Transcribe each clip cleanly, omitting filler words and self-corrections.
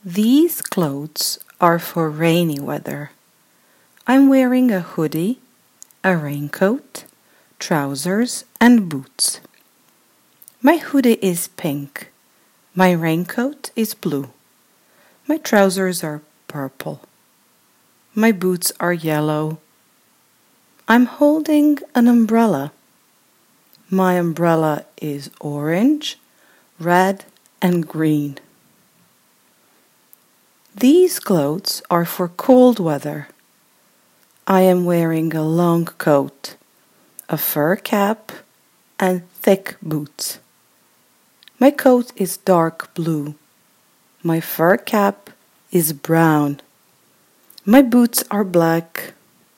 These clothes are for rainy weather. I'm wearing a hoodie, a raincoat, trousers, and boots. My hoodie is pink. My raincoat is blue. My trousers are purple. My boots are yellow. I'm holding an umbrella. My umbrella is orange, red, and green. These clothes are for cold weather. I am wearing a long coat, a fur cap, and thick boots. My coat is dark blue. My fur cap is brown. My boots are black.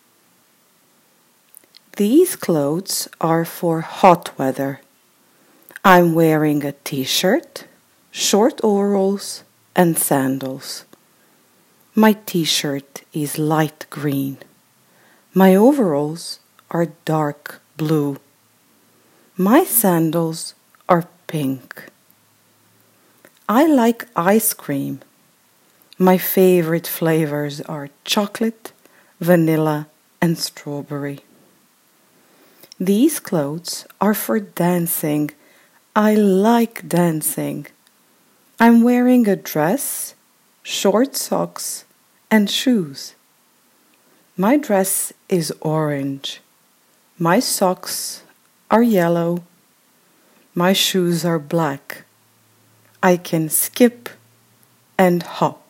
These clothes are for hot weather. I'm wearing a t-shirt, short overalls, and sandals. My t-shirt is light green. My overalls are dark blue. My sandals are pink. I like ice cream. My favorite flavors are chocolate, vanilla, and strawberry. These clothes are for dancing. I like dancing. I'm wearing a dress, short socks, and shoes. My dress is orange. My socks are yellow. My shoes are black. I can skip and hop.